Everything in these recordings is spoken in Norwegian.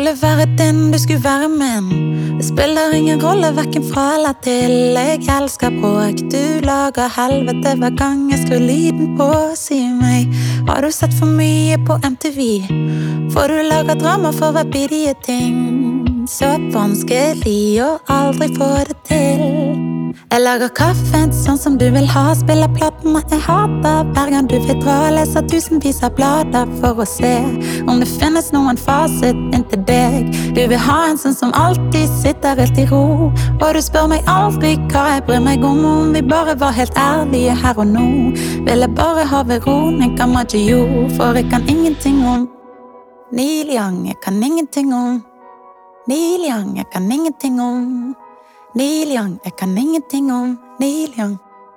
Skulle være din, du skulle være min. Det spiller ingen rolle, hverken fra eller til. Jeg elsker bråk, du lager helvete hver gang jeg skrur lyden på. Si meg, har du sett for mye på MTV? For du lager drama for hver bidige ting. Så vanskelig å aldri få det til. Jeg lager kaffen sånn som du vil ha, spiller platene jeg hater. Hver gang du vil dra, leser tusenvis av blader for å se om det finnes noen fasit inntil deg. Du vil ha en sånn som alltid sitter helt i ro, og du spør meg aldri hva jeg bryr meg om vi bare var helt ærlige her og nå. Vil jeg bare ha Veronica Maggio, for jeg kan ingenting om Neil Young. Jeg kan ingenting om Neil Young. Jeg kan ingenting om Neil Young, jeg kan ingenting om Neil Young.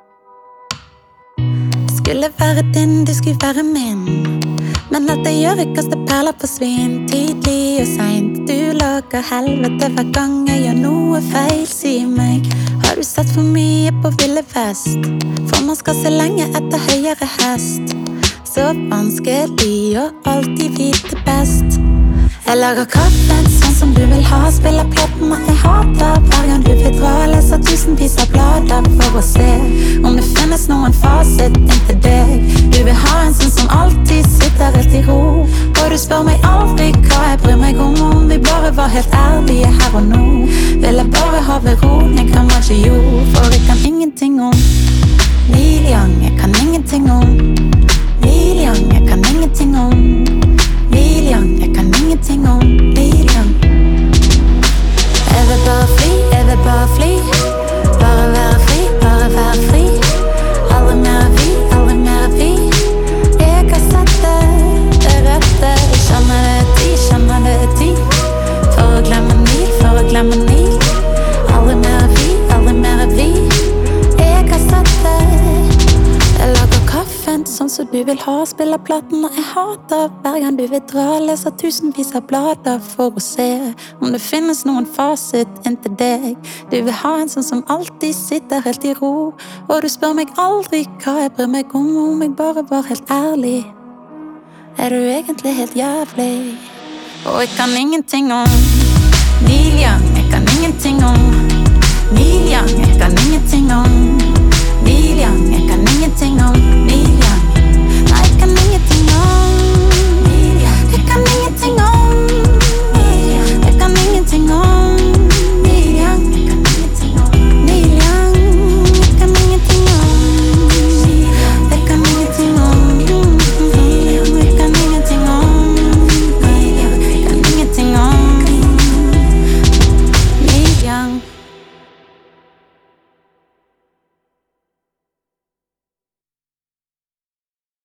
Skulle være din, du skulle være min. Men alt jeg gjør, jeg kaster perler på svin. Tidlig og sent, du lager helvete hver gang jeg gjør noe feil. Si meg, har du sett for mye på Ville Vest? For man skal se lenge etter høyere hest. Så vanskelig å alltid vite best. Jeg lager kaffen sånn som du vil ha, spiller platene jeg hater. Hver gang du vil dra, leser tusenvis av blader for å se om det finnes noen fasit inntil deg. Du vil ha en sånn som alltid sitter helt i ro, og du spør meg aldri hva jeg bryr meg om vi bare var helt ærlige her og nå. Vil jeg bare ha Veronica Maggio, for jeg kan ingenting om Neil Young. Jeg kan ingenting om Neil Young. Jeg kan ingenting om Neil Young. Jeg kan ingenting om Neil Young. Jeg vil bare fly, jeg vil bare fly. Bare være fri, bare være fri. Aldri mer vi, aldri mer vi. Jeg har sett det rette. Kjenner det tid. For å glemme Neil, for å glemme Neil. Aldri mer vi, aldri mer vi. Jeg har sett det. Jeg lager kaffen sånn som du vil ha, spiller platene jeg hater. Hver gang du vil dra, leser tusenvis av blader for å se om det finnes noen fasit inntil deg. Du vil ha en sånn som alltid sitter helt i ro, og du spør meg aldri hva jeg bryr meg om jeg bare var helt ærlig. Er du egentlig helt jævlig? Og jeg kan ingenting om Neil Young. Jeg kan ingenting om